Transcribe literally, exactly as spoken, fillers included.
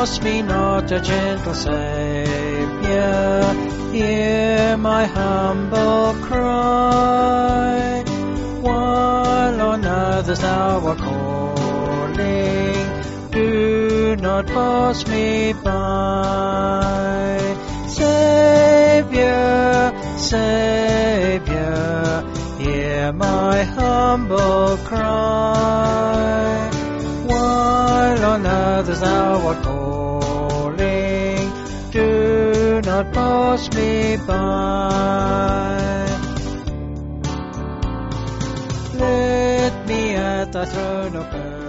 pass me not, a gentle Saviour. Hear my humble cry. While on others thou art calling, do not pass me by. Saviour, Saviour, hear my humble cry. While on others thou art calling, do not pass me by. Let me at thy throne of